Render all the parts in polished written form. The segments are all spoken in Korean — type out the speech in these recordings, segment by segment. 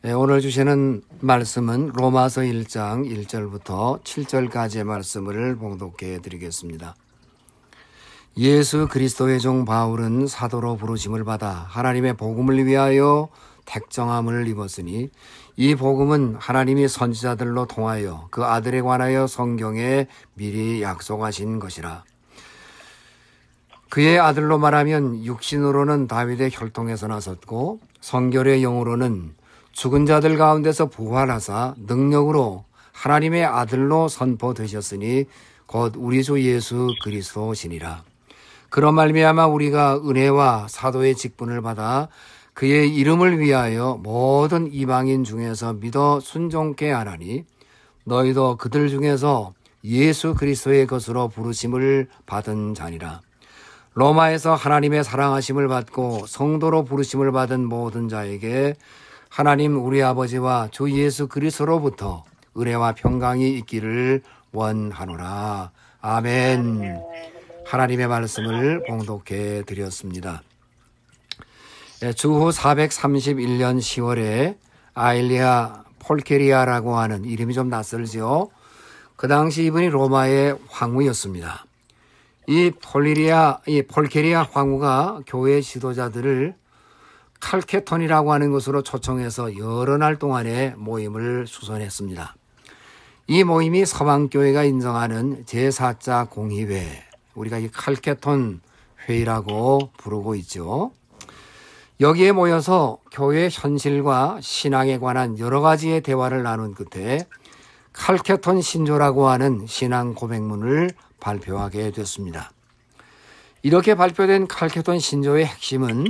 네, 오늘 주시는 말씀은 로마서 1장 1절부터 7절까지의 말씀을 봉독해 드리겠습니다. 예수 그리스도의 종 바울은 사도로 부르심을 받아 하나님의 복음을 위하여 택정함을 입었으니 이 복음은 하나님이 선지자들로 통하여 그 아들에 관하여 성경에 미리 약속하신 것이라. 그의 아들로 말하면 육신으로는 다윗의 혈통에서 나섰고 성결의 영으로는 죽은 자들 가운데서 부활하사 능력으로 하나님의 아들로 선포되셨으니 곧 우리 주 예수 그리스도시니라. 그런 말미암아 우리가 은혜와 사도의 직분을 받아 그의 이름을 위하여 모든 이방인 중에서 믿어 순종케 하나니 너희도 그들 중에서 예수 그리스도의 것으로 부르심을 받은 자니라. 로마에서 하나님의 사랑하심을 받고 성도로 부르심을 받은 모든 자에게 하나님 우리 아버지와 주 예수 그리스도로부터 은혜와 평강이 있기를 원하노라. 아멘. 하나님의 말씀을 봉독해 드렸습니다. 주후 431년 10월에 아일리아 폴케리아라고 하는 이름이 좀 낯설지요. 그 당시 이분이 로마의 황후였습니다. 이 폴케리아 황후가 교회 지도자들을 칼케톤이라고 하는 곳으로 초청해서 여러 날 동안의 모임을 수선했습니다. 이 모임이 서방교회가 인정하는 제4자 공의회, 우리가 이 칼케톤 회의라고 부르고 있죠. 여기에 모여서 교회 현실과 신앙에 관한 여러 가지의 대화를 나눈 끝에 칼케톤 신조라고 하는 신앙 고백문을 발표하게 됐습니다. 이렇게 발표된 칼케톤 신조의 핵심은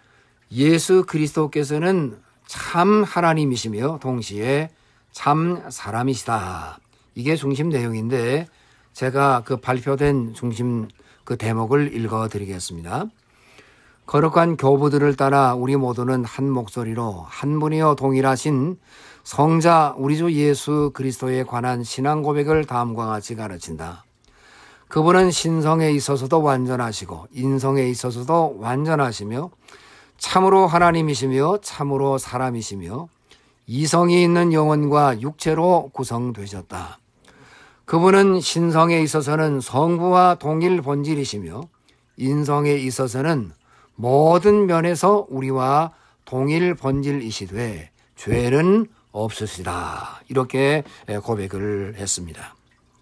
예수 그리스도께서는 참 하나님이시며 동시에 참 사람이시다. 이게 중심 내용인데 제가 그 발표된 중심 그 대목을 읽어드리겠습니다. 거룩한 교부들을 따라 우리 모두는 한 목소리로 한 분이여 동일하신 성자 우리 주 예수 그리스도에 관한 신앙 고백을 다음과 같이 가르친다. 그분은 신성에 있어서도 완전하시고 인성에 있어서도 완전하시며 참으로 하나님이시며 참으로 사람이시며 이성이 있는 영혼과 육체로 구성되셨다. 그분은 신성에 있어서는 성부와 동일 본질이시며 인성에 있어서는 모든 면에서 우리와 동일 본질이시되 죄는 없으시다. 이렇게 고백을 했습니다.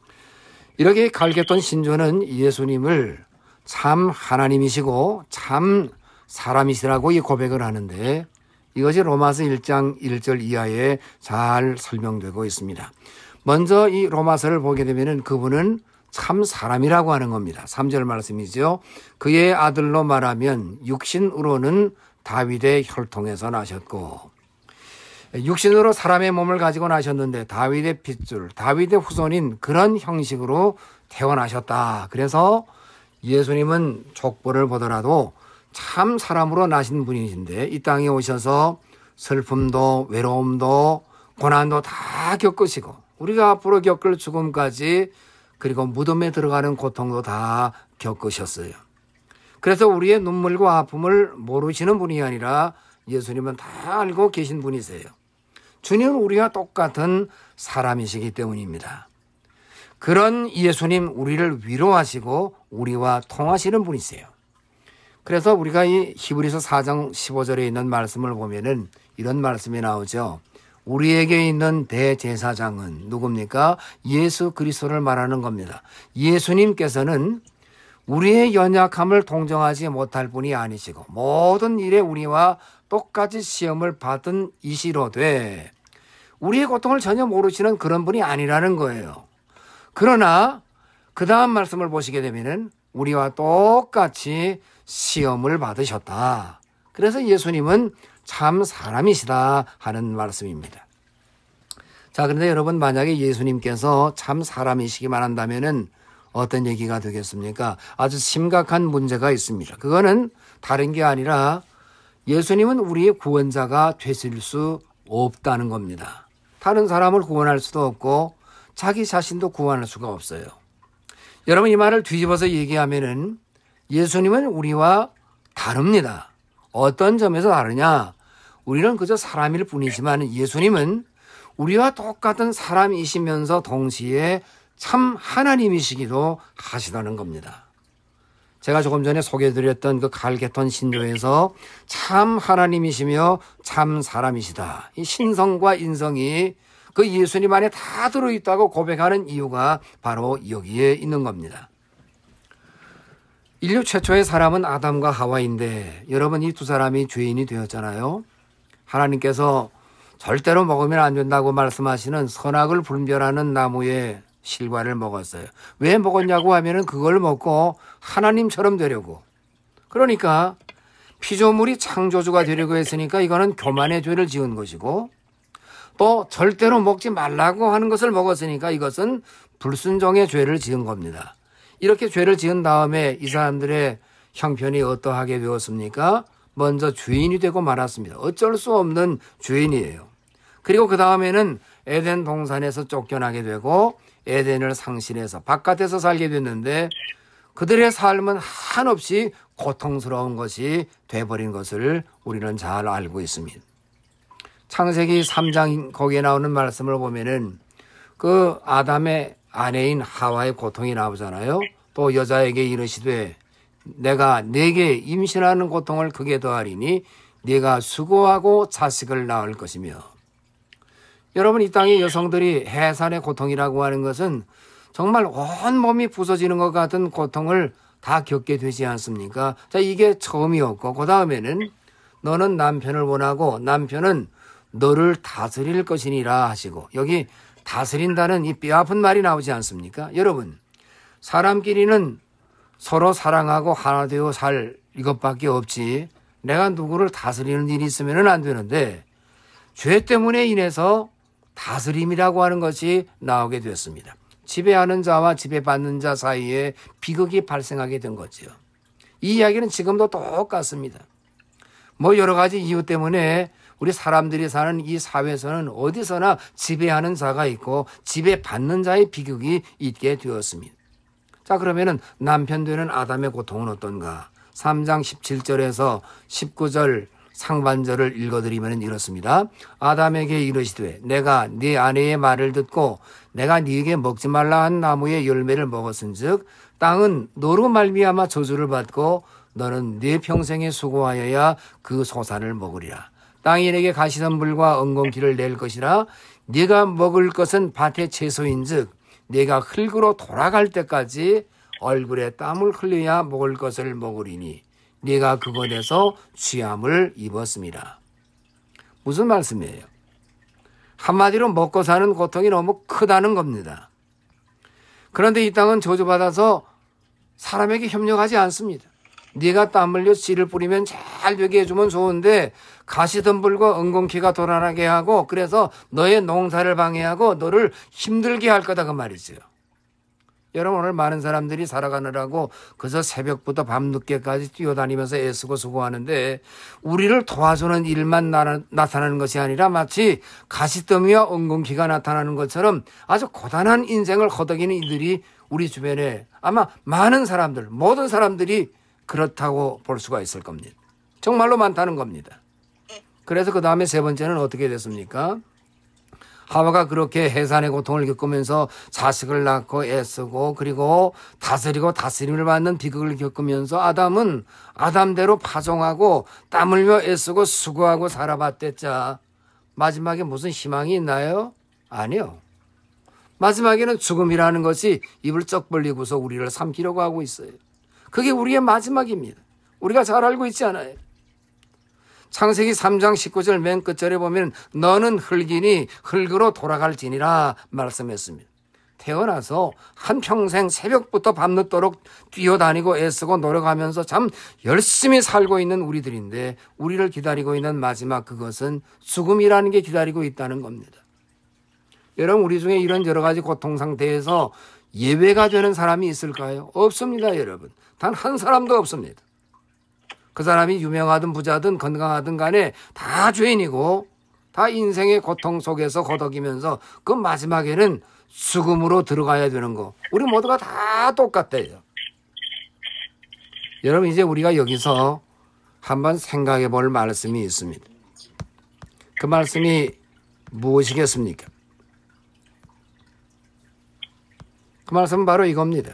이렇게 칼케톤 신조는 예수님을 참 하나님이시고 참 사람이시라고 이 고백을 하는데 이것이 로마서 1장 1절 이하에 잘 설명되고 있습니다. 먼저 이 로마서를 보게 되면 그분은 참 사람이라고 하는 겁니다. 3절 말씀이죠. 그의 아들로 말하면 육신으로는 다윗의 혈통에서 나셨고, 육신으로 사람의 몸을 가지고 나셨는데 다윗의 핏줄, 다윗의 후손인 그런 형식으로 태어나셨다. 그래서 예수님은 족보를 보더라도 참 사람으로 나신 분이신데 이 땅에 오셔서 슬픔도 외로움도 고난도 다 겪으시고 우리가 앞으로 겪을 죽음까지 그리고 무덤에 들어가는 고통도 다 겪으셨어요. 그래서 우리의 눈물과 아픔을 모르시는 분이 아니라 예수님은 다 알고 계신 분이세요. 주님은 우리와 똑같은 사람이시기 때문입니다. 그런 예수님 우리를 위로하시고 우리와 통하시는 분이세요. 그래서 우리가 이 히브리서 4장 15절에 있는 말씀을 보면은 이런 말씀이 나오죠. 우리에게 있는 대제사장은 누굽니까? 예수 그리스도를 말하는 겁니다. 예수님께서는 우리의 연약함을 동정하지 못할 분이 아니시고 모든 일에 우리와 똑같이 시험을 받은 이시로되 우리의 고통을 전혀 모르시는 그런 분이 아니라는 거예요. 그러나 그 다음 말씀을 보시게 되면은 우리와 똑같이 시험을 받으셨다. 그래서 예수님은 참 사람이시다 하는 말씀입니다. 자, 그런데 여러분 만약에 예수님께서 참 사람이시기만 한다면은 어떤 얘기가 되겠습니까? 아주 심각한 문제가 있습니다. 그거는 다른 게 아니라 예수님은 우리의 구원자가 되실 수 없다는 겁니다. 다른 사람을 구원할 수도 없고 자기 자신도 구원할 수가 없어요. 여러분 이 말을 뒤집어서 얘기하면은 예수님은 우리와 다릅니다. 어떤 점에서 다르냐? 우리는 그저 사람일 뿐이지만 예수님은 우리와 똑같은 사람이시면서 동시에 참 하나님이시기도 하시다는 겁니다. 제가 조금 전에 소개해드렸던 그 갈게톤 신조에서 참 하나님이시며 참 사람이시다. 이 신성과 인성이 그 예수님 안에 다 들어있다고 고백하는 이유가 바로 여기에 있는 겁니다. 인류 최초의 사람은 아담과 하와인데 여러분 이 두 사람이 죄인이 되었잖아요. 하나님께서 절대로 먹으면 안 된다고 말씀하시는 선악을 분별하는 나무의 실과를 먹었어요. 왜 먹었냐고 하면은 그걸 먹고 하나님처럼 되려고. 그러니까 피조물이 창조주가 되려고 했으니까 이거는 교만의 죄를 지은 것이고 또 절대로 먹지 말라고 하는 것을 먹었으니까 이것은 불순종의 죄를 지은 겁니다. 이렇게 죄를 지은 다음에 이 사람들의 형편이 어떠하게 되었습니까? 먼저 죄인이 되고 말았습니다. 어쩔 수 없는 죄인이에요. 그리고 그 다음에는 에덴 동산에서 쫓겨나게 되고 에덴을 상실해서 바깥에서 살게 됐는데 그들의 삶은 한없이 고통스러운 것이 돼버린 것을 우리는 잘 알고 있습니다. 창세기 3장 거기에 나오는 말씀을 보면은 그 아담의 아내인 하와의 고통이 나오잖아요. 또 여자에게 이르시되 내가 네게 임신하는 고통을 크게 더하리니 네가 수고하고 자식을 낳을 것이며. 여러분 이 땅의 여성들이 해산의 고통이라고 하는 것은 정말 온몸이 부서지는 것 같은 고통을 다 겪게 되지 않습니까? 자, 이게 처음이었고 그 다음에는 너는 남편을 원하고 남편은 너를 다스릴 것이니라 하시고 여기 다스린다는 이 뼈아픈 말이 나오지 않습니까? 여러분 사람끼리는 서로 사랑하고 하나 되어 살 이것밖에 없지 내가 누구를 다스리는 일이 있으면 안 되는데 죄 때문에 인해서 다스림이라고 하는 것이 나오게 되었습니다. 지배하는 자와 지배받는 자 사이에 비극이 발생하게 된 거죠. 이 이야기는 지금도 똑같습니다. 뭐 여러 가지 이유 때문에 우리 사람들이 사는 이 사회에서는 어디서나 지배하는 자가 있고 지배받는 자의 비극이 있게 되었습니다. 자, 그러면은 남편 되는 아담의 고통은 어떤가? 3장 17절에서 19절 상반절을 읽어드리면 이렇습니다. 아담에게 이르시되 내가 네 아내의 말을 듣고 내가 네게 먹지 말라 한 나무의 열매를 먹었은즉 땅은 너로 말미암아 저주를 받고 너는 네 평생에 수고하여야 그 소산을 먹으리라. 땅이 내게 가시덤불과 엉겅퀴를 낼 것이라. 네가 먹을 것은 밭의 채소인즉 네가 흙으로 돌아갈 때까지 얼굴에 땀을 흘려야 먹을 것을 먹으리니 네가 그것에서 취함을 입었습니다. 무슨 말씀이에요? 한마디로 먹고 사는 고통이 너무 크다는 겁니다. 그런데 이 땅은 저주받아서 사람에게 협력하지 않습니다. 네가 땀 흘려 씨를 뿌리면 잘 되게 해주면 좋은데 가시덤불과 엉겅퀴가 돌아나게 하고 그래서 너의 농사를 방해하고 너를 힘들게 할 거다 그 말이죠. 여러분 오늘 많은 사람들이 살아가느라고 그저 새벽부터 밤늦게까지 뛰어다니면서 애쓰고 수고하는데 우리를 도와주는 일만 나타나는 것이 아니라 마치 가시더미와 엉겅퀴가 나타나는 것처럼 아주 고단한 인생을 허덕이는 이들이 우리 주변에 아마 많은 사람들 모든 사람들이 그렇다고 볼 수가 있을 겁니다. 정말로 많다는 겁니다. 그래서 그 다음에 세 번째는 어떻게 됐습니까? 하와가 그렇게 해산의 고통을 겪으면서 자식을 낳고 애쓰고 그리고 다스리고 다스림을 받는 비극을 겪으면서 아담은 아담대로 파종하고 땀 흘려 애쓰고 수고하고 살아봤댔자 마지막에 무슨 희망이 있나요? 아니요. 마지막에는 죽음이라는 것이 입을 쩍 벌리고서 우리를 삼키려고 하고 있어요. 그게 우리의 마지막입니다. 우리가 잘 알고 있지 않아요? 창세기 3장 19절 맨 끝절에 보면 너는 흙이니 흙으로 돌아갈지니라 말씀했습니다. 태어나서 한평생 새벽부터 밤늦도록 뛰어다니고 애쓰고 노력하면서 참 열심히 살고 있는 우리들인데 우리를 기다리고 있는 마지막 그것은 죽음이라는 게 기다리고 있다는 겁니다. 여러분 우리 중에 이런 여러 가지 고통 상태에서 예외가 되는 사람이 있을까요? 없습니다, 여러분. 단 한 사람도 없습니다. 그 사람이 유명하든 부자든 건강하든 간에 다 죄인이고 다 인생의 고통 속에서 거덕이면서 그 마지막에는 죽음으로 들어가야 되는 거. 우리 모두가 다 똑같대요. 여러분 이제 우리가 여기서 한번 생각해 볼 말씀이 있습니다. 그 말씀이 무엇이겠습니까? 그 말씀은 바로 이겁니다.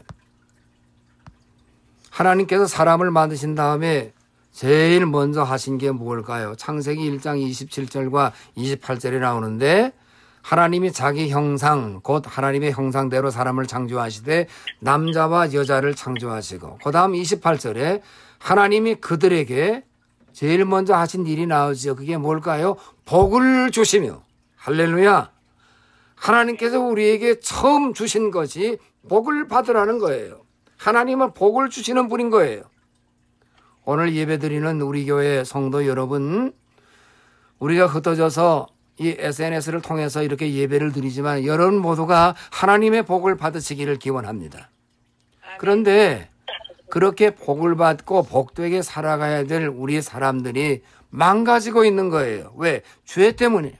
하나님께서 사람을 만드신 다음에 제일 먼저 하신 게 뭘까요? 창세기 1장 27절과 28절에 나오는데 하나님이 자기 형상 곧 하나님의 형상대로 사람을 창조하시되 남자와 여자를 창조하시고 그 다음 28절에 하나님이 그들에게 제일 먼저 하신 일이 나오죠. 그게 뭘까요? 복을 주시며 할렐루야. 하나님께서 우리에게 처음 주신 것이 복을 받으라는 거예요. 하나님은 복을 주시는 분인 거예요. 오늘 예배드리는 우리 교회 성도 여러분, 우리가 흩어져서 이 SNS를 통해서 이렇게 예배를 드리지만 여러분 모두가 하나님의 복을 받으시기를 기원합니다. 그런데 그렇게 복을 받고 복되게 살아가야 될 우리 사람들이 망가지고 있는 거예요. 왜? 죄 때문에.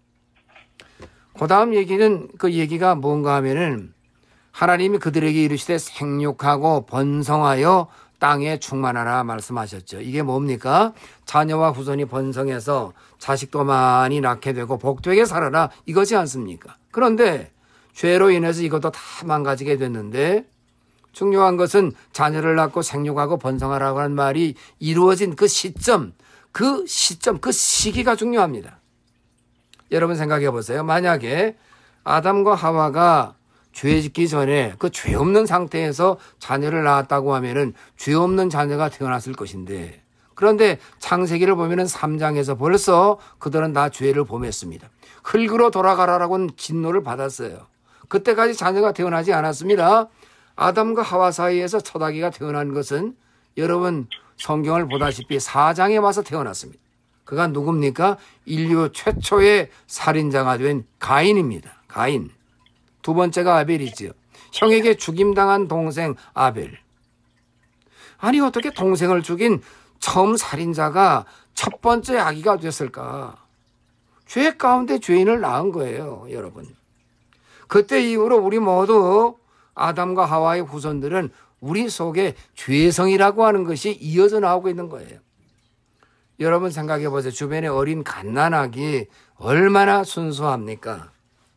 그 다음 얘기는 그 얘기가 뭔가 하면은 하나님이 그들에게 이르시되 생육하고 번성하여 땅에 충만하라 말씀하셨죠. 이게 뭡니까? 자녀와 후손이 번성해서 자식도 많이 낳게 되고 복되게 살아라 이거지 않습니까? 그런데 죄로 인해서 이것도 다 망가지게 됐는데 중요한 것은 자녀를 낳고 생육하고 번성하라고 하는 말이 이루어진 그 시점, 그 시기가 중요합니다. 여러분 생각해 보세요. 만약에 아담과 하와가 죄 짓기 전에 그 죄 없는 상태에서 자녀를 낳았다고 하면은 죄 없는 자녀가 태어났을 것인데 그런데 창세기를 보면은 3장에서 벌써 그들은 다 죄를 범했습니다. 흙으로 돌아가라라고는 진노를 받았어요. 그때까지 자녀가 태어나지 않았습니다. 아담과 하와 사이에서 첫 아기가 태어난 것은 여러분 성경을 보다시피 4장에 와서 태어났습니다. 그가 누굽니까? 인류 최초의 살인자가 된 가인입니다. 가인. 두 번째가 아벨이지요. 형에게 죽임당한 동생 아벨. 아니 어떻게 동생을 죽인 처음 살인자가 첫 번째 아기가 됐을까? 죄 가운데 죄인을 낳은 거예요, 여러분. 그때 이후로 우리 모두 아담과 하와의 후손들은 우리 속에 죄성이라고 하는 것이 이어져 나오고 있는 거예요. 여러분 생각해 보세요. 주변에 어린 갓난아기 얼마나 순수합니까?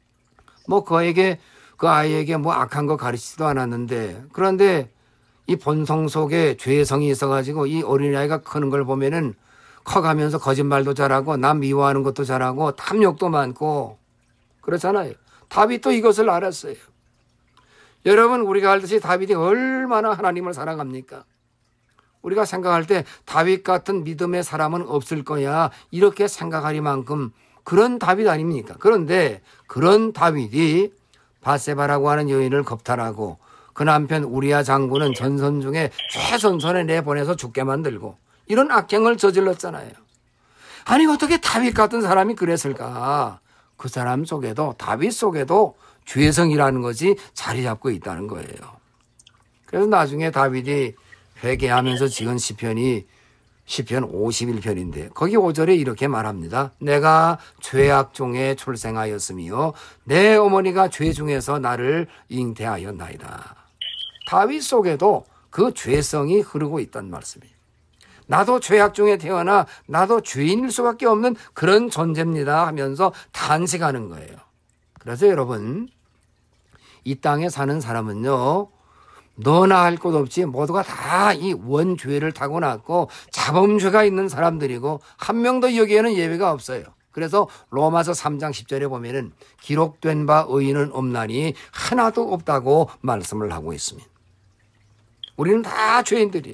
그 아이에게 악한 거 가르치지도 않았는데 그런데 이 본성 속에 죄성이 있어가지고 이 어린아이가 크는 걸 보면은 커가면서 거짓말도 잘하고 남 미워하는 것도 잘하고 탐욕도 많고 그렇잖아요. 다윗도 이것을 알았어요. 여러분 우리가 알듯이 다윗이 얼마나 하나님을 사랑합니까? 우리가 생각할 때 다윗 같은 믿음의 사람은 없을 거야 이렇게 생각하리만큼 그런 다윗 아닙니까? 그런데 그런 다윗이 바세바라고 하는 여인을 겁탈하고 그 남편 우리야 장군은 전선 중에 최선선에 내보내서 죽게 만들고 이런 악행을 저질렀잖아요. 아니 어떻게 다윗 같은 사람이 그랬을까? 그 사람 속에도 다윗 속에도 죄성이라는 것이 자리 잡고 있다는 거예요. 그래서 나중에 다윗이 회개하면서 지은 시편이 시편 51편인데 거기 5절에 이렇게 말합니다. 내가 죄악 중에 출생하였으며 내 어머니가 죄 중에서 나를 잉태하였나이다. 다윗 속에도 그 죄성이 흐르고 있다는 말씀이에요. 나도 죄악 중에 태어나 나도 죄인일 수밖에 없는 그런 존재입니다 하면서 탄식하는 거예요. 그래서 여러분 이 땅에 사는 사람은요. 너나 할 것 없이 모두가 다 이 원죄를 타고났고 자범죄가 있는 사람들이고 한 명도 여기에는 예외가 없어요. 그래서 로마서 3장 10절에 보면은 기록된 바 의인은 없나니 하나도 없다고 말씀을 하고 있습니다. 우리는 다 죄인들이에요.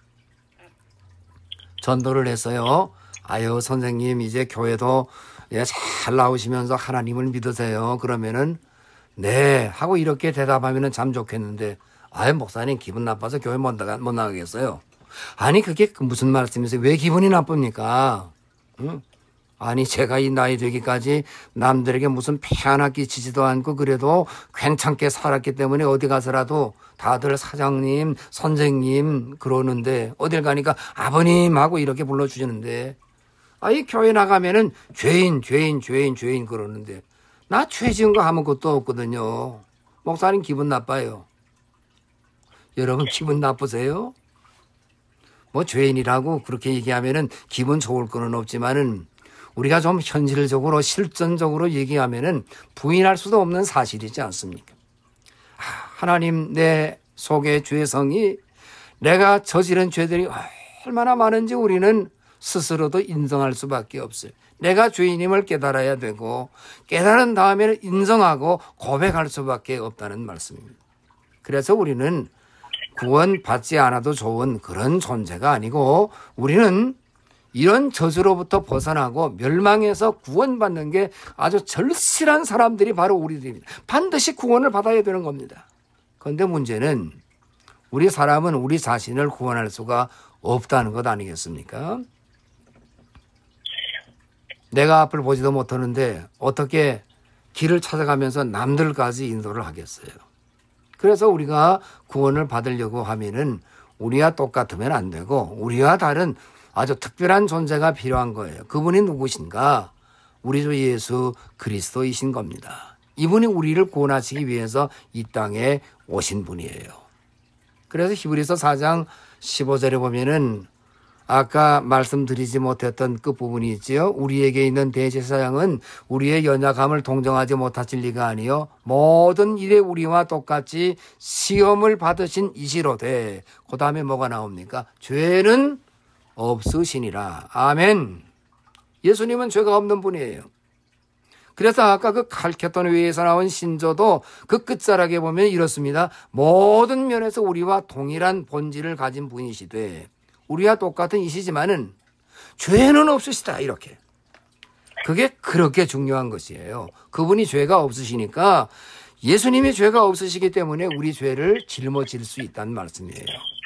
전도를 했어요. 아유 선생님 이제 교회도 잘 나오시면서 하나님을 믿으세요. 그러면은 네 하고 이렇게 대답하면은 참 좋겠는데 아유 목사님 기분 나빠서 교회 못 나가겠어요. 아니 그게 무슨 말씀이세요? 왜 기분이 나쁩니까? 응? 아니 제가 이 나이 되기까지 남들에게 무슨 폐 하나 끼치지도 않고 그래도 괜찮게 살았기 때문에 어디 가서라도 다들 사장님 선생님 그러는데 어딜 가니까 아버님 하고 이렇게 불러주시는데 아이 교회 나가면은 죄인 그러는데 나 죄 지은 거 아무것도 없거든요. 목사님 기분 나빠요. 여러분 기분 나쁘세요? 뭐 죄인이라고 그렇게 얘기하면은 기분 좋을 거는 없지만은 우리가 좀 현실적으로 실전적으로 얘기하면은 부인할 수도 없는 사실이지 않습니까? 하나님, 내 속의 죄성이, 내가 저지른 죄들이 얼마나 많은지 우리는 스스로도 인정할 수밖에 없어요. 내가 죄인임을 깨달아야 되고, 깨달은 다음에는 인정하고 고백할 수밖에 없다는 말씀입니다. 그래서 우리는 구원받지 않아도 좋은 그런 존재가 아니고, 우리는 이런 저주로부터 벗어나고 멸망에서 구원받는 게 아주 절실한 사람들이 바로 우리들입니다. 반드시 구원을 받아야 되는 겁니다. 그런데 문제는 우리 사람은 우리 자신을 구원할 수가 없다는 것 아니겠습니까? 내가 앞을 보지도 못하는데 어떻게 길을 찾아가면서 남들까지 인도를 하겠어요? 그래서 우리가 구원을 받으려고 하면은 우리와 똑같으면 안 되고 우리와 다른 아주 특별한 존재가 필요한 거예요. 그분이 누구신가? 우리 주 예수 그리스도이신 겁니다. 이분이 우리를 구원하시기 위해서 이 땅에 오신 분이에요. 그래서 히브리서 4장 15절에 보면은 아까 말씀드리지 못했던 끝부분이 있지요. 우리에게 있는 대제사장은 우리의 연약함을 동정하지 못하실 리가 아니요 모든 일에 우리와 똑같이 시험을 받으신 이시로되, 그 다음에 뭐가 나옵니까? 죄는 없으시니라. 아멘. 예수님은 죄가 없는 분이에요. 그래서 아까 그 칼케톤 회에서 나온 신조도 그 끝자락에 보면 이렇습니다. 모든 면에서 우리와 동일한 본질을 가진 분이시되, 우리와 똑같은 이시지만은 죄는 없으시다. 이렇게. 그게 그렇게 중요한 것이에요. 그분이 죄가 없으시니까 예수님이 죄가 없으시기 때문에 우리 죄를 짊어질 수 있다는 말씀이에요.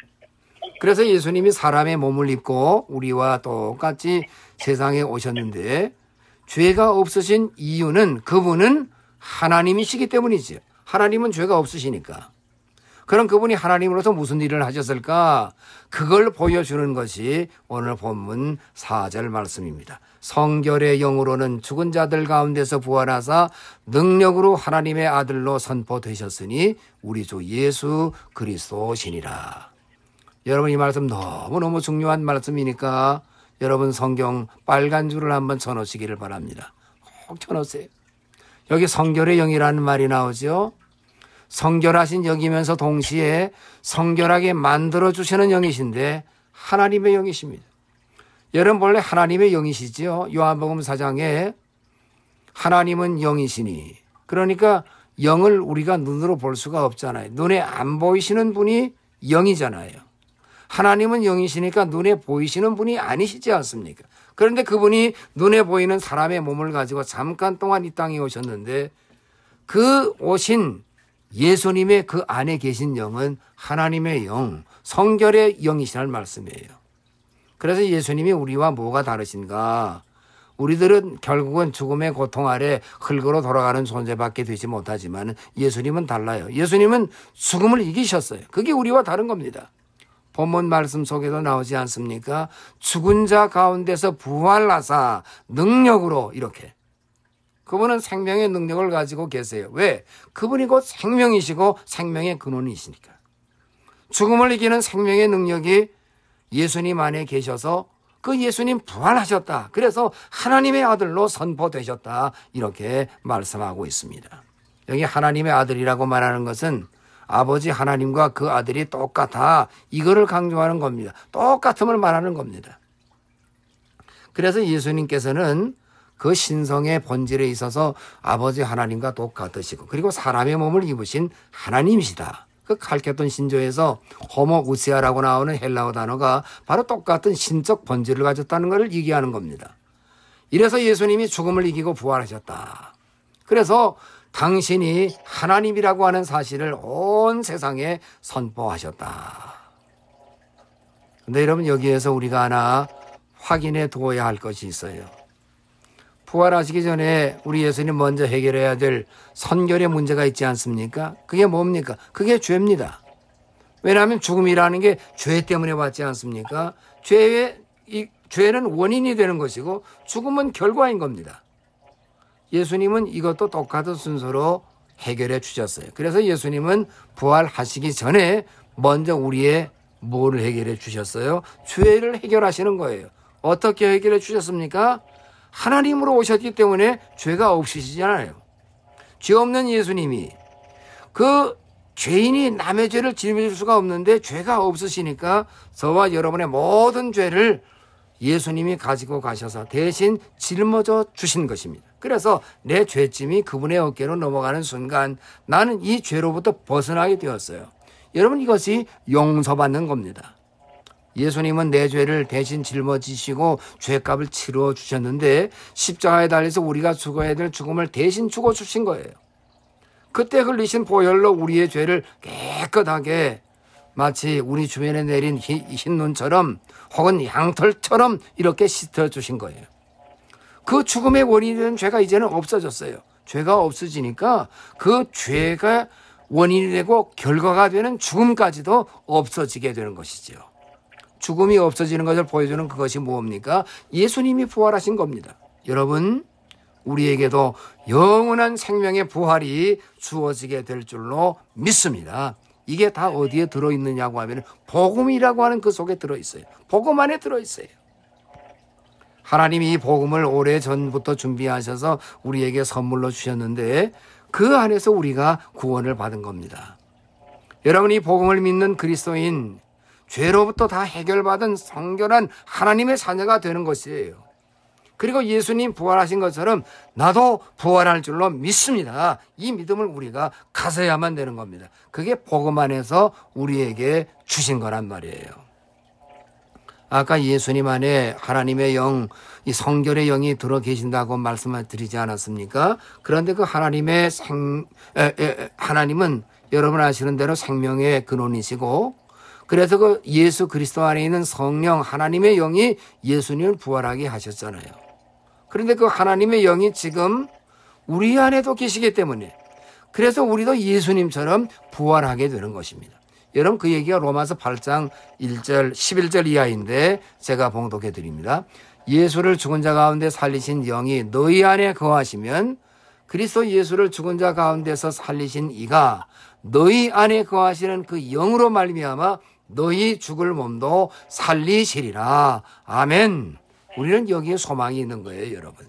그래서 예수님이 사람의 몸을 입고 우리와 똑같이 세상에 오셨는데, 죄가 없으신 이유는 그분은 하나님이시기 때문이지요. 하나님은 죄가 없으시니까. 그럼 그분이 하나님으로서 무슨 일을 하셨을까? 그걸 보여주는 것이 오늘 본문 4절 말씀입니다. 성결의 영으로는 죽은 자들 가운데서 부활하사 능력으로 하나님의 아들로 선포되셨으니 우리 주 예수 그리스도시니라. 여러분, 이 말씀 너무너무 중요한 말씀이니까 여러분 성경 빨간 줄을 한번 쳐놓으시기를 바랍니다. 꼭 쳐놓으세요. 여기 성결의 영이라는 말이 나오죠. 성결하신 영이면서 동시에 성결하게 만들어주시는 영이신데 하나님의 영이십니다. 여러분 본래 하나님의 영이시죠. 요한복음 4장에 하나님은 영이시니, 그러니까 영을 우리가 눈으로 볼 수가 없잖아요. 눈에 안 보이시는 분이 영이잖아요. 하나님은 영이시니까 눈에 보이시는 분이 아니시지 않습니까? 그런데 그분이 눈에 보이는 사람의 몸을 가지고 잠깐 동안 이 땅에 오셨는데, 그 오신 예수님의 그 안에 계신 영은 하나님의 영, 성결의 영이시라는 말씀이에요. 그래서 예수님이 우리와 뭐가 다르신가? 우리들은 결국은 죽음의 고통 아래 흙으로 돌아가는 존재밖에 되지 못하지만 예수님은 달라요. 예수님은 죽음을 이기셨어요. 그게 우리와 다른 겁니다. 본문 말씀 속에도 나오지 않습니까? 죽은 자 가운데서 부활하사 능력으로, 이렇게. 그분은 생명의 능력을 가지고 계세요. 왜? 그분이 곧 생명이시고 생명의 근원이시니까. 죽음을 이기는 생명의 능력이 예수님 안에 계셔서 그 예수님 부활하셨다. 그래서 하나님의 아들로 선포되셨다. 이렇게 말씀하고 있습니다. 여기 하나님의 아들이라고 말하는 것은 아버지 하나님과 그 아들이 똑같아, 이거를 강조하는 겁니다. 똑같음을 말하는 겁니다. 그래서 예수님께서는 그 신성의 본질에 있어서 아버지 하나님과 똑같으시고, 그리고 사람의 몸을 입으신 하나님이시다. 그 칼케톤 신조에서 호모우시아라고 나오는 헬라어 단어가 바로 똑같은 신적 본질을 가졌다는 것을 얘기하는 겁니다. 이래서 예수님이 죽음을 이기고 부활하셨다. 그래서 당신이 하나님이라고 하는 사실을 온 세상에 선포하셨다. 그런데 여러분, 여기에서 우리가 하나 확인해 두어야 할 것이 있어요. 부활하시기 전에 우리 예수님 먼저 해결해야 될 선결의 문제가 있지 않습니까? 그게 뭡니까? 그게 죄입니다. 왜냐하면 죽음이라는 게 죄 때문에 왔지 않습니까? 죄는 원인이 되는 것이고 죽음은 결과인 겁니다. 예수님은 이것도 똑같은 순서로 해결해 주셨어요. 그래서 예수님은 부활하시기 전에 먼저 우리의 뭐를 해결해 주셨어요? 죄를 해결하시는 거예요. 어떻게 해결해 주셨습니까? 하나님으로 오셨기 때문에 죄가 없으시잖아요. 죄 없는 예수님이 그 죄인이 남의 죄를 짊어질 수가 없는데 죄가 없으시니까 저와 여러분의 모든 죄를 예수님이 가지고 가셔서 대신 짊어져 주신 것입니다. 그래서 내 죄짐이 그분의 어깨로 넘어가는 순간 나는 이 죄로부터 벗어나게 되었어요. 여러분, 이것이 용서받는 겁니다. 예수님은 내 죄를 대신 짊어지시고 죄값을 치러 주셨는데 십자가에 달려서 우리가 죽어야 될 죽음을 대신 죽어 주신 거예요. 그때 흘리신 보혈로 우리의 죄를 깨끗하게 마치 우리 주변에 내린 흰 눈처럼 혹은 양털처럼 이렇게 씻어주신 거예요. 그 죽음의 원인이 된 죄가 이제는 없어졌어요. 죄가 없어지니까 그 죄가 원인이 되고 결과가 되는 죽음까지도 없어지게 되는 것이죠. 죽음이 없어지는 것을 보여주는 그것이 무엇입니까? 예수님이 부활하신 겁니다. 여러분, 우리에게도 영원한 생명의 부활이 주어지게 될 줄로 믿습니다. 이게 다 어디에 들어있느냐고 하면 복음이라고 하는 그 속에 들어있어요. 복음 안에 들어있어요. 하나님이 이 복음을 오래전부터 준비하셔서 우리에게 선물로 주셨는데 그 안에서 우리가 구원을 받은 겁니다. 여러분, 이 복음을 믿는 그리스도인, 죄로부터 다 해결받은 성결한 하나님의 자녀가 되는 것이에요. 그리고 예수님 부활하신 것처럼 나도 부활할 줄로 믿습니다. 이 믿음을 우리가 가져야만 되는 겁니다. 그게 복음 안에서 우리에게 주신 거란 말이에요. 아까 예수님 안에 하나님의 영, 이 성결의 영이 들어 계신다고 말씀을 드리지 않았습니까? 그런데 그 하나님은 여러분 아시는 대로 생명의 근원이시고, 그래서 그 예수 그리스도 안에 있는 성령 하나님의 영이 예수님을 부활하게 하셨잖아요. 그런데 그 하나님의 영이 지금 우리 안에도 계시기 때문에 그래서 우리도 예수님처럼 부활하게 되는 것입니다. 여러분, 그 얘기가 로마서 8장 1절 11절 이하인데 제가 봉독해 드립니다. 예수를 죽은 자 가운데 살리신 영이 너희 안에 거하시면 그리스도 예수를 죽은 자 가운데서 살리신 이가 너희 안에 거하시는 그 영으로 말미암아 너희 죽을 몸도 살리시리라. 아멘. 우리는 여기에 소망이 있는 거예요, 여러분.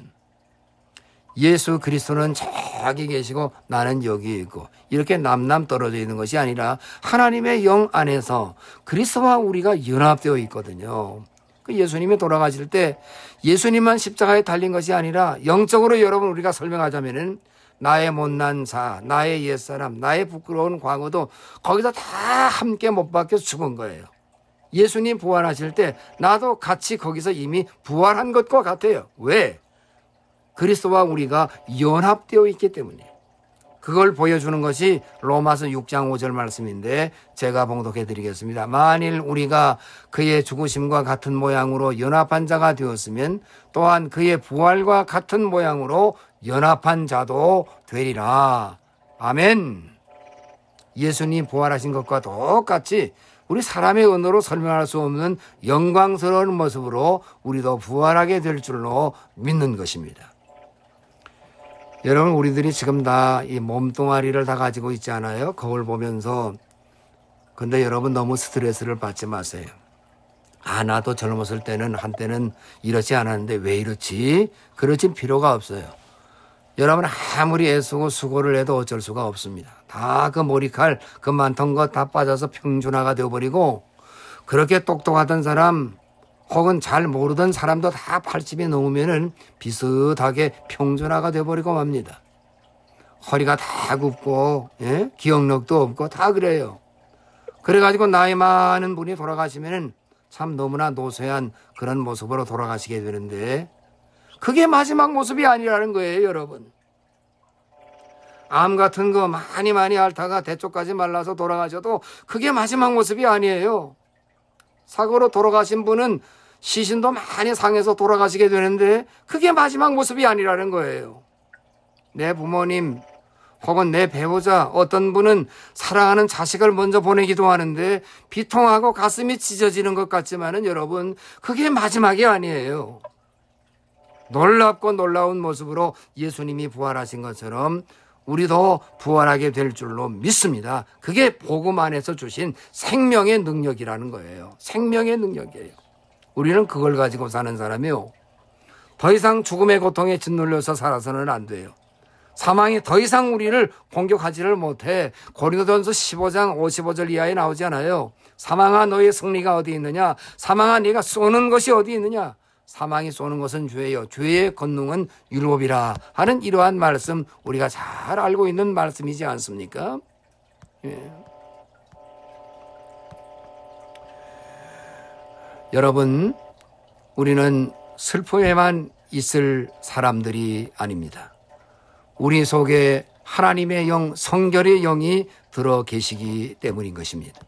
예수 그리스도는 저기 계시고 나는 여기 있고 이렇게 남남 떨어져 있는 것이 아니라 하나님의 영 안에서 그리스도와 우리가 연합되어 있거든요. 그 예수님이 돌아가실 때 예수님만 십자가에 달린 것이 아니라 영적으로 여러분 우리가 설명하자면은 나의 못난 자, 나의 옛사람, 나의 부끄러운 과거도 거기서 다 함께 못 박혀 죽은 거예요. 예수님 부활하실 때 나도 같이 거기서 이미 부활한 것과 같아요. 왜? 그리스도와 우리가 연합되어 있기 때문에. 그걸 보여주는 것이 로마서 6장 5절 말씀인데 제가 봉독해 드리겠습니다. 만일 우리가 그의 죽으심과 같은 모양으로 연합한 자가 되었으면 또한 그의 부활과 같은 모양으로 연합한 자도 되리라. 아멘. 예수님 부활하신 것과 똑같이 우리 사람의 언어로 설명할 수 없는 영광스러운 모습으로 우리도 부활하게 될 줄로 믿는 것입니다. 여러분, 우리들이 지금 다 이 몸뚱아리를 다 가지고 있지 않아요? 거울 보면서. 근데 여러분 너무 스트레스를 받지 마세요. 아, 나도 젊었을 때는 한때는 이렇지 않았는데 왜 이렇지? 그러진 필요가 없어요. 여러분 아무리 애쓰고 수고를 해도 어쩔 수가 없습니다. 다 그 머리칼, 그 많던 것 다 빠져서 평준화가 되어버리고 그렇게 똑똑하던 사람 혹은 잘 모르던 사람도 다 80이 넘으면은 비슷하게 평준화가 되어버리고 맙니다. 허리가 다 굽고 기억력도 없고 다 그래요. 그래가지고 나이 많은 분이 돌아가시면은 참 너무나 노쇠한 그런 모습으로 돌아가시게 되는데 그게 마지막 모습이 아니라는 거예요, 여러분. 암 같은 거 많이 앓다가 대쪽까지 말라서 돌아가셔도 그게 마지막 모습이 아니에요. 사고로 돌아가신 분은 시신도 많이 상해서 돌아가시게 되는데 그게 마지막 모습이 아니라는 거예요. 내 부모님 혹은 내 배우자, 어떤 분은 사랑하는 자식을 먼저 보내기도 하는데 비통하고 가슴이 찢어지는 것 같지만은 여러분 그게 마지막이 아니에요. 놀랍고 놀라운 모습으로 예수님이 부활하신 것처럼 우리도 부활하게 될 줄로 믿습니다. 그게 복음 안에서 주신 생명의 능력이라는 거예요. 생명의 능력이에요. 우리는 그걸 가지고 사는 사람이요. 더 이상 죽음의 고통에 짓눌려서 살아서는 안 돼요. 사망이 더 이상 우리를 공격하지를 못해. 고린도전서 15장 55절 이하에 나오지 않아요. 사망아 너의 승리가 어디 있느냐? 사망아 네가 쏘는 것이 어디 있느냐? 사망이 쏘는 것은 죄예요. 죄의 권능은 율법이라 하는 이러한 말씀, 우리가 잘 알고 있는 말씀이지 않습니까? 예. 여러분, 우리는 슬픔에만 있을 사람들이 아닙니다. 우리 속에 하나님의 영, 성결의 영이 들어 계시기 때문인 것입니다.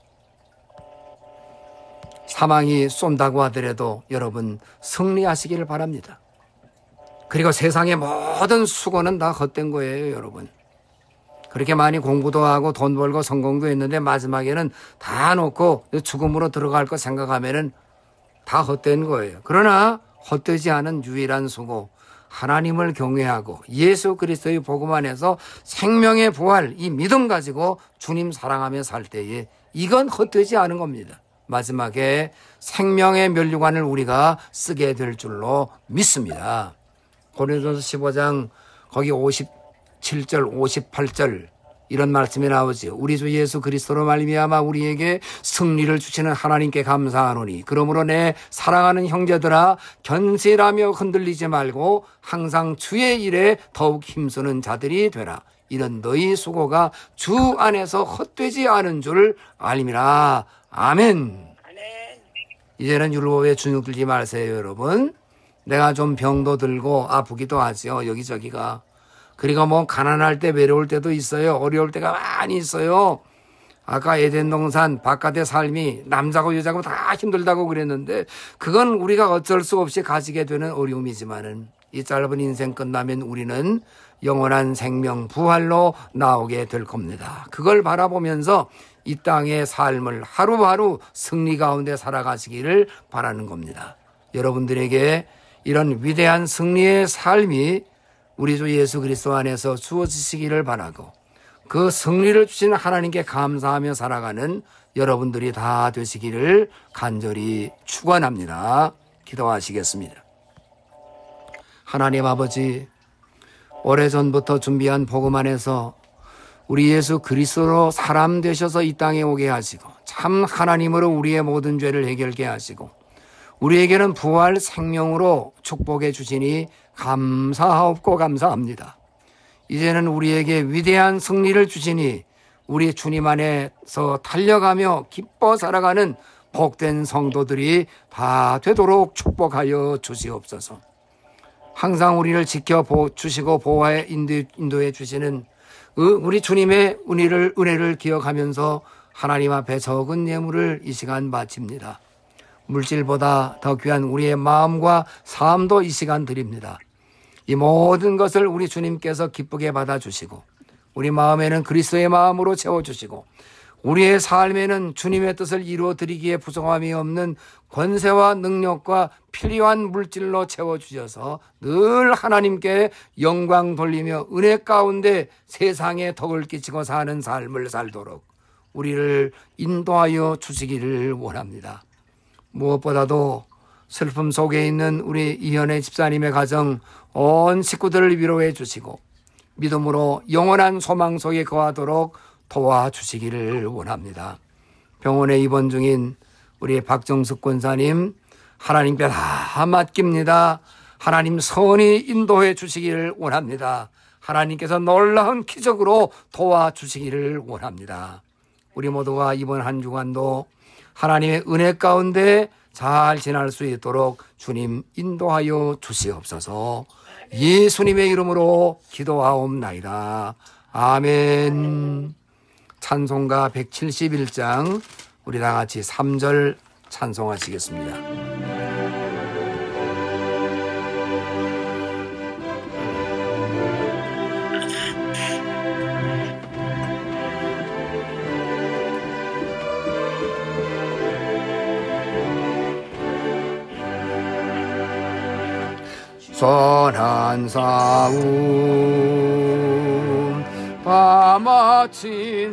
사망이 쏜다고 하더라도 여러분 승리하시기를 바랍니다. 그리고 세상의 모든 수고는 다 헛된 거예요, 여러분. 그렇게 많이 공부도 하고 돈 벌고 성공도 했는데 마지막에는 다 놓고 죽음으로 들어갈 거 생각하면은 다 헛된 거예요. 그러나 헛되지 않은 유일한 수고, 하나님을 경외하고 예수 그리스도의 복음 안에서 생명의 부활, 이 믿음 가지고 주님 사랑하며 살 때에 이건 헛되지 않은 겁니다. 마지막에 생명의 면류관을 우리가 쓰게 될 줄로 믿습니다. 고린도전서 15장 거기 57절 58절 이런 말씀이 나오죠. 우리 주 예수 그리스도로 말미암아 우리에게 승리를 주시는 하나님께 감사하노니 그러므로 내 사랑하는 형제들아 견실하며 흔들리지 말고 항상 주의 일에 더욱 힘쓰는 자들이 되라. 이런 너희 수고가 주 안에서 헛되지 않은 줄 알미라. 아멘. 이제는 율법에 주눅들지 마세요, 여러분. 내가 좀 병도 들고 아프기도 하죠, 여기저기가. 그리고 뭐 가난할 때 외로울 때도 있어요. 어려울 때가 많이 있어요. 아까 에덴 동산 바깥의 삶이 남자고 여자고 다 힘들다고 그랬는데 그건 우리가 어쩔 수 없이 가지게 되는 어려움이지만은 이 짧은 인생 끝나면 우리는 영원한 생명 부활로 나오게 될 겁니다. 그걸 바라보면서 이 땅의 삶을 하루하루 승리 가운데 살아가시기를 바라는 겁니다. 여러분들에게 이런 위대한 승리의 삶이 우리 주 예수 그리스도 안에서 주어지시기를 바라고 그 승리를 주신 하나님께 감사하며 살아가는 여러분들이 다 되시기를 간절히 축원합니다. 기도하시겠습니다. 하나님 아버지, 오래전부터 준비한 복음 안에서 우리 예수 그리스도로 사람 되셔서 이 땅에 오게 하시고 참 하나님으로 우리의 모든 죄를 해결케 하시고 우리에게는 부활 생명으로 축복해 주시니 감사하옵고 감사합니다. 이제는 우리에게 위대한 승리를 주시니 우리 주님 안에서 달려가며 기뻐 살아가는 복된 성도들이 다 되도록 축복하여 주시옵소서. 항상 우리를 지켜주시고 보호해 인도해 주시는 우리 주님의 은혜를 기억하면서 하나님 앞에 적은 예물을 이 시간 바칩니다. 물질보다 더 귀한 우리의 마음과 삶도 이 시간 드립니다. 이 모든 것을 우리 주님께서 기쁘게 받아주시고 우리 마음에는 그리스도의 마음으로 채워주시고 우리의 삶에는 주님의 뜻을 이루어드리기에 부족함이 없는 권세와 능력과 필요한 물질로 채워주셔서 늘 하나님께 영광 돌리며 은혜 가운데 세상에 덕을 끼치고 사는 삶을 살도록 우리를 인도하여 주시기를 원합니다. 무엇보다도 슬픔 속에 있는 우리 이현애 집사님의 가정 온 식구들을 위로해 주시고 믿음으로 영원한 소망 속에 거하도록 도와주시기를 원합니다. 병원에 입원 중인 우리 박정숙 권사님 하나님께 다 맡깁니다. 하나님 선히 인도해 주시기를 원합니다. 하나님께서 놀라운 기적으로 도와주시기를 원합니다. 우리 모두가 이번 한 주간도 하나님의 은혜 가운데 잘 지날 수 있도록 주님 인도하여 주시옵소서. 예수님의 이름으로 기도하옵나이다. 아멘. 찬송가 171장 우리 다 같이 3절 찬송하시겠습니다. 선한 싸움 다 마친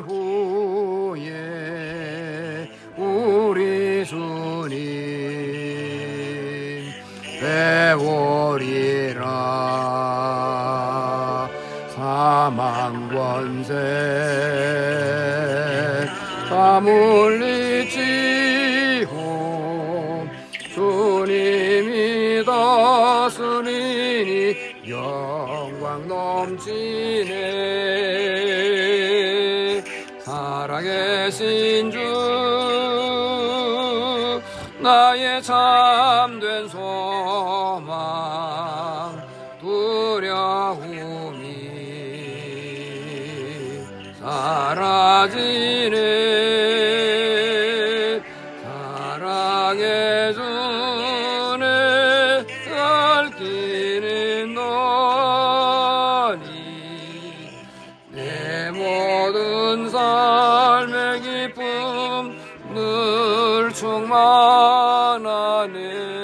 후에 우리 주님 세월이라 사망 권세 다 물리치고 주님이 다스리니 영광 넘치네. 살아계신 주 나의 참된 소망 두려움이 사라지네. 사랑의 주네 갈 길은 너니 내 모든 삶의 기쁨 늘 충만하네.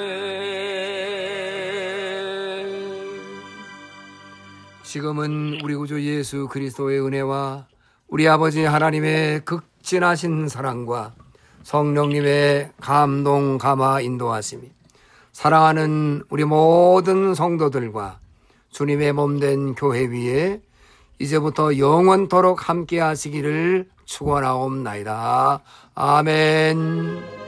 지금은 우리 구주 예수 그리스도의 은혜와 우리 아버지 하나님의 극진하신 사랑과 성령님의 감동 감화 인도하심이 사랑하는 우리 모든 성도들과 주님의 몸된 교회 위에 이제부터 영원토록 함께 하시기를 축원하옵나이다. 아멘.